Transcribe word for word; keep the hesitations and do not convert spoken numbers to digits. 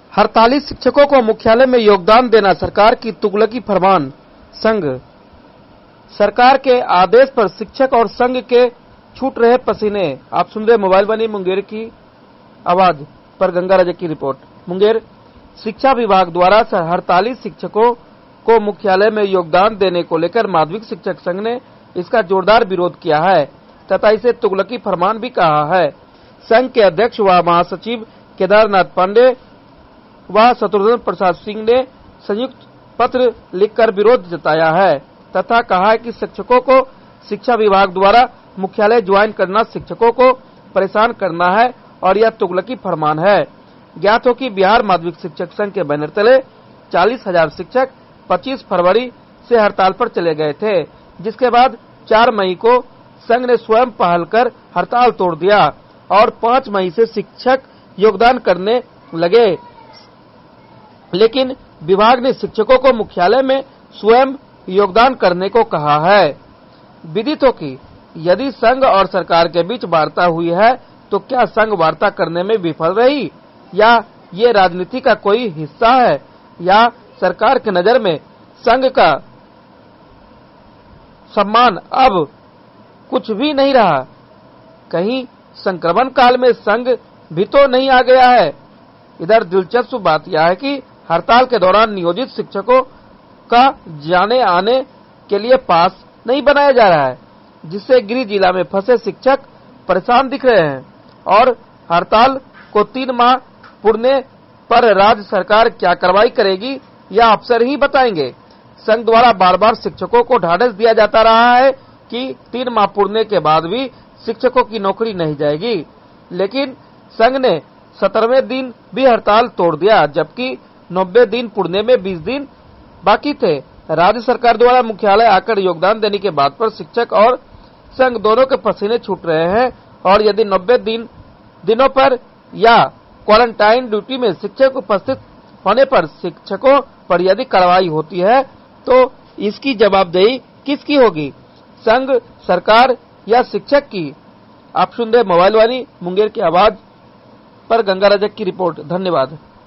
हड़ताली शिक्षकों को मुख्यालय में योगदान देना सरकार की तुगलकी फरमान। संघ सरकार के आदेश पर शिक्षक और संघ के छूट रहे पसीने। आप सुन रहे मोबाइल बनी मुंगेर की आवाज पर गंगा राजा की रिपोर्ट। मुंगेर शिक्षा विभाग द्वारा हड़ताली शिक्षकों को मुख्यालय में योगदान देने को लेकर माध्यमिक शिक्षक संघ ने इसका जोरदार विरोध किया है तथा इसे तुगलकी फरमान भी कहा है। संघ के अध्यक्ष व महासचिव केदारनाथ पांडे व शत्रुघ्न प्रसाद सिंह ने संयुक्त पत्र लिखकर विरोध जताया है तथा कहा है कि शिक्षकों को शिक्षा विभाग द्वारा मुख्यालय ज्वाइन करना शिक्षकों को परेशान करना है और यह तुगलकी फरमान है। ज्ञात हो कि बिहार माध्यमिक शिक्षक संघ के बैनर तले चालीस हजार शिक्षक पच्चीस फरवरी से हड़ताल पर चले गए थे, जिसके बाद चार मई को संघ ने स्वयं पहल कर हड़ताल तोड़ दिया और पांच मई से शिक्षक योगदान करने लगे। लेकिन विभाग ने शिक्षकों को मुख्यालय में स्वयं योगदान करने को कहा है। विदित हो कि यदि संघ और सरकार के बीच वार्ता हुई है तो क्या संघ वार्ता करने में विफल रही या ये राजनीति का कोई हिस्सा है या सरकार की नजर में संघ का सम्मान अब कुछ भी नहीं रहा। कहीं संक्रमण काल में संघ भी तो नहीं आ गया है। इधर दिलचस्प बात यह है कि हड़ताल के दौरान नियोजित शिक्षकों का जाने आने के लिए पास नहीं बनाया जा रहा है, जिससे गृह जिला में फंसे शिक्षक परेशान दिख रहे हैं और हड़ताल को तीन माह पूरने पर राज्य सरकार क्या कार्रवाई करेगी यह अफसर ही बताएंगे। संघ द्वारा बार बार शिक्षकों को ढाढ़स दिया जाता रहा है कि तीन माह पूरने के बाद भी शिक्षकों की नौकरी नहीं जाएगी, लेकिन संघ ने सत्रहवें दिन भी हड़ताल तोड़ दिया, जबकि नब्बे दिन पूरने में बीस दिन बाकी थे। राज्य सरकार द्वारा मुख्यालय आकर योगदान देने के बाद पर शिक्षक और संघ दोनों के पसीने छूट रहे हैं और यदि नब्बे दिन दिनों पर या क्वारंटाइन ड्यूटी में शिक्षक उपस्थित होने पर शिक्षकों पर यदि कार्रवाई होती है तो इसकी जवाबदेही किसकी होगी, संघ, सरकार या शिक्षक की। आप सुन रहे मोबाइल वाली मुंगेर की आवाज पर गंगा राजा की रिपोर्ट। धन्यवाद।